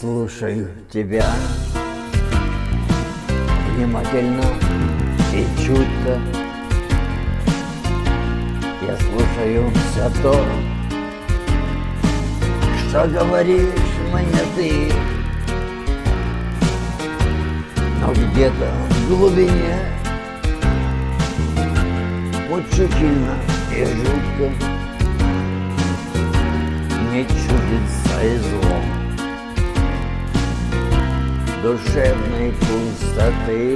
Слушаю тебя внимательно и чутко. Я слушаю все то, что говоришь мне ты. Но где-то в глубине мучительно и жутко мне чудится и зло душевной пустоты.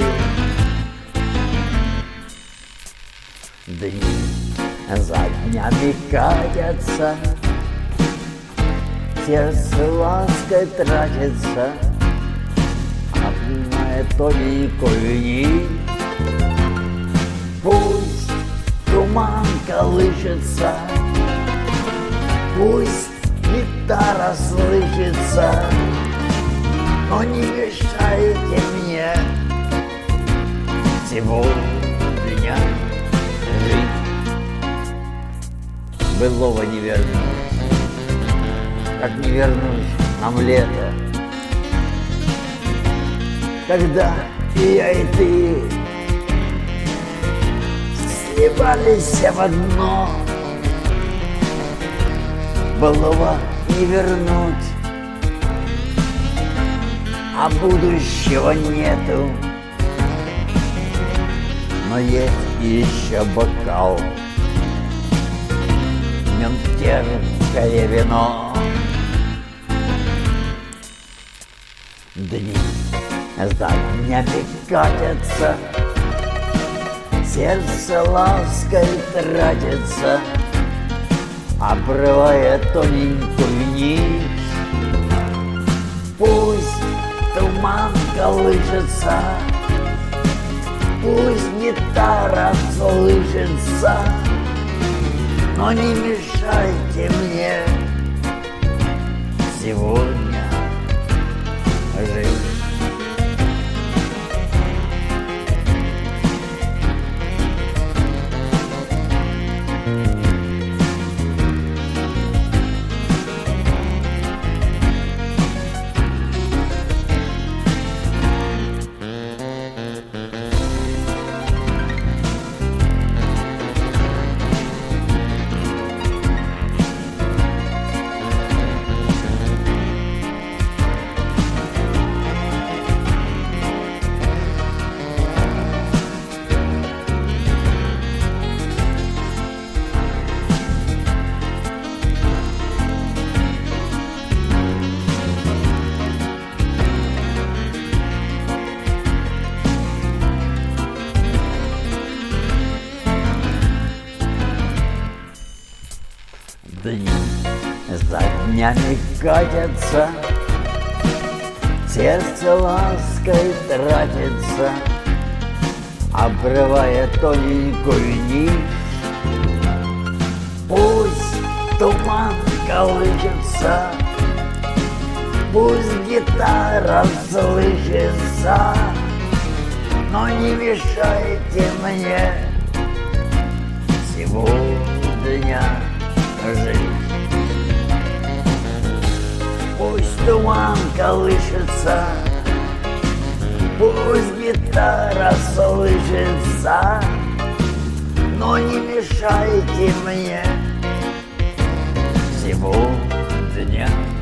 Дни за днями катятся, сердце лаской тратится, одна тоненькую нить. Пусть туман колышется, пусть гитара слышится, но не мешайте мне сегодня жить. Былого не вернусь, как не вернусь нам лето, когда и я, и ты сливались в одно. Былого не вернуть, а будущего нету. Но есть еще бокал, в нем терпкое вино. Дни за днями катятся, сердце лаской тратится, обрывая тоненькую нить. Пусть туман колышется, пусть гитара слышится, но не мешайте мне сегодня жить. Дни за днями катятся, сердце лаской тратится, обрывая тоненькую нить. Пусть туман колышется, пусть гитара слышится, но не мешайте мне сегодня жить. Пусть туман колышется, пусть гитара слышится, но не мешайте мне сегодня